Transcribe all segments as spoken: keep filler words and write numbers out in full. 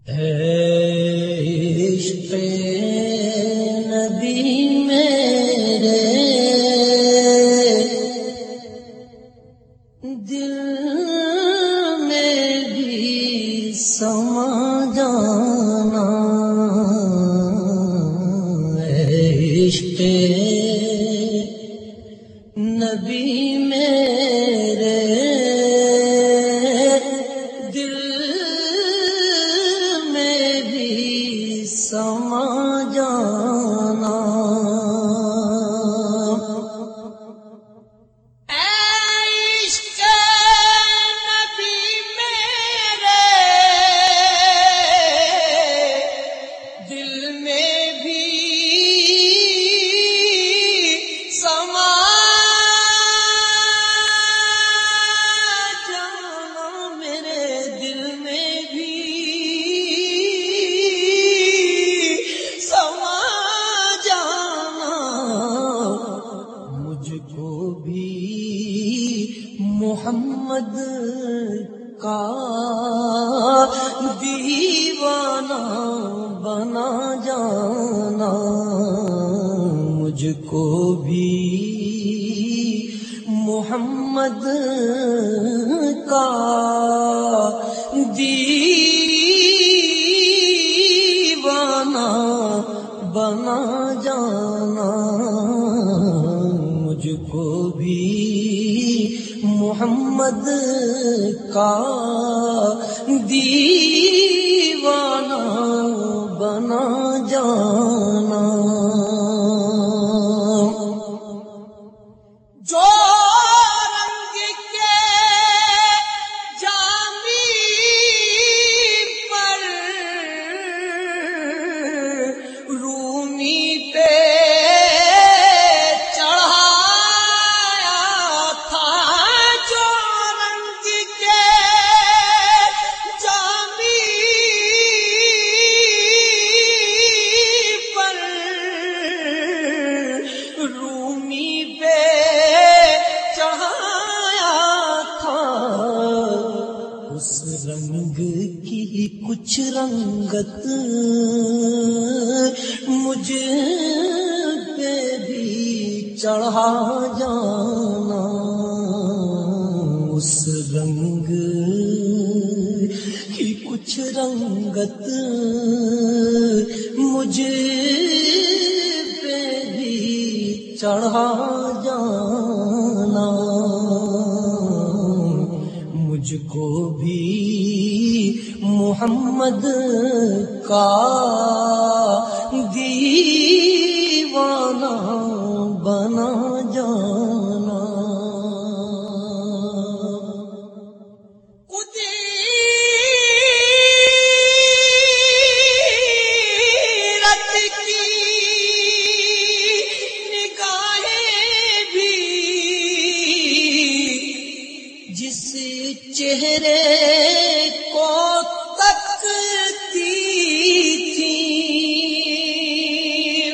عشق نبی میرے دل میں بھی سما جانا، عشق نبی میرے دل میں بھی سما جانا، عشق نبی میرے دل میں بھی سما جانا، میرے دل میں بھی سما جانا، مجھ کو بھی محمد کا دیوانہ بنا جانا، مجھ کو بھی محمد کا دیوانہ بنا جانا، مجھ کو بھی محمد کا دیوانہ بنا جانا، جو رنگ کے جامی پر رومی پہ چڑھایا تھا، جو رنگ کے جامی پر رومی پہ چڑھایا تھا، اس رنگ کی کچھ رنگت مجھ پہ بھی چڑھا جانا، اس رنگ کی کچھ رنگت مجھ پہ بھی چڑھا جانا، مجھ کو بھی محمد کا دیوانہ بنا جانا، قدرت کی نگاہیں بھی جس چہرے کو تکتی تھیں،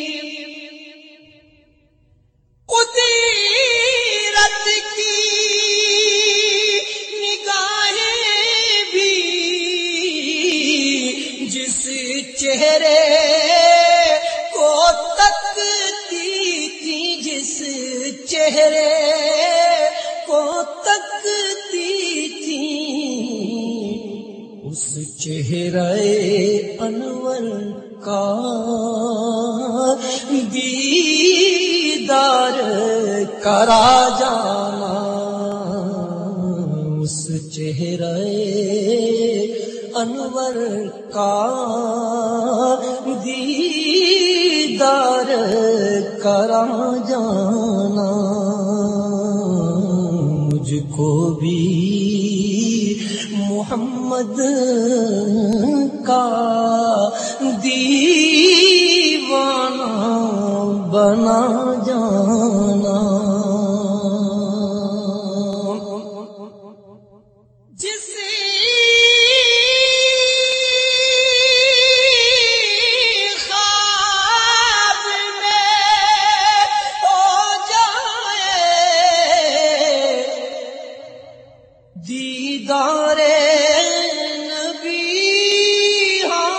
قدرت کی نگاہیں بھی جس چہرے کو تکتی تھی، جس چہرے کو تکتی تھی، اس چہرے انور کا دیدار کرا جانا، اس چہرے انور کا دیدار کرا جانا، مجھ کو بھی محمد کا دیوانہ بنا جانا، جس خواب میں ہو جائے دیدار نبی ہو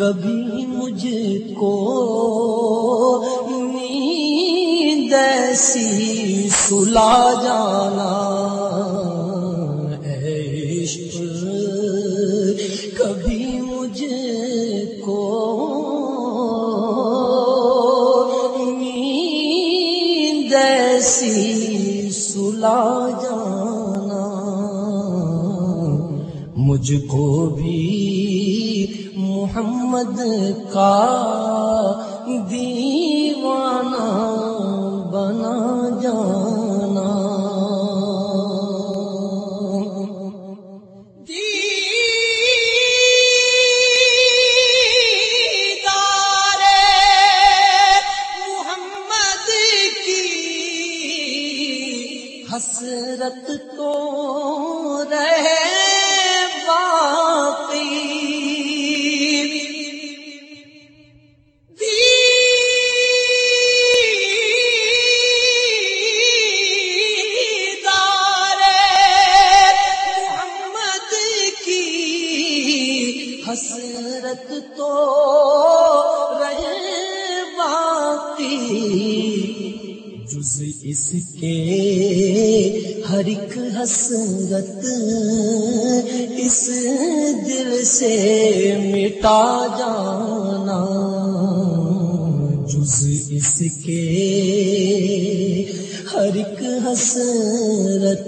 کبھی مجھ کو نیند ایسی سلا جانا، اے عشق کبھی مجھ کو نیند ایسی سلا جانا، مجھ کو بھی محمد کا دیوانہ بنا جانا۔ دیدار محمد کی حسرت تو رہے باقی، حسرت تو رہے باقی، جز اس کے ہر ایک حسرت اس دل سے مٹا جانا، جز اس کے ہر ایک حسرت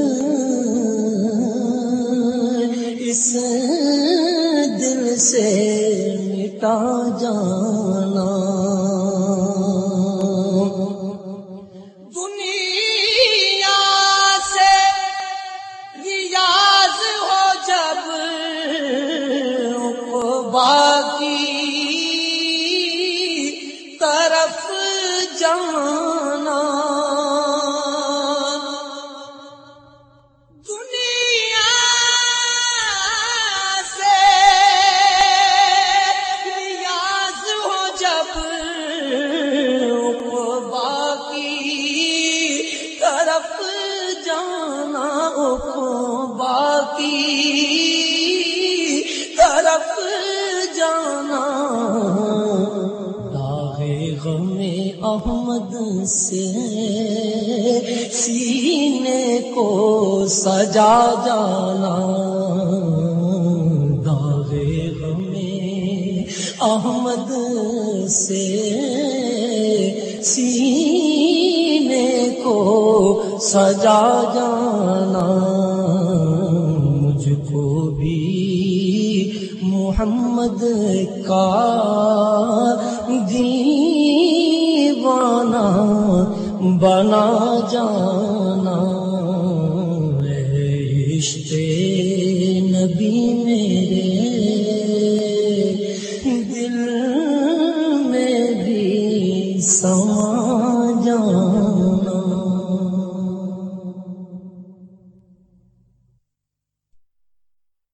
اس دل سے مٹا جانا۔ دنیا سے ریاض ہو جب عقبا کی طرف جانا، باقی طرف جانا، داغ غم احمد سے سینے کو سجا جانا، داغ غم احمد سے سینے کو سجا جانا، مجھ کو بھی محمد کا دیوانہ بنا جانا، اے عشق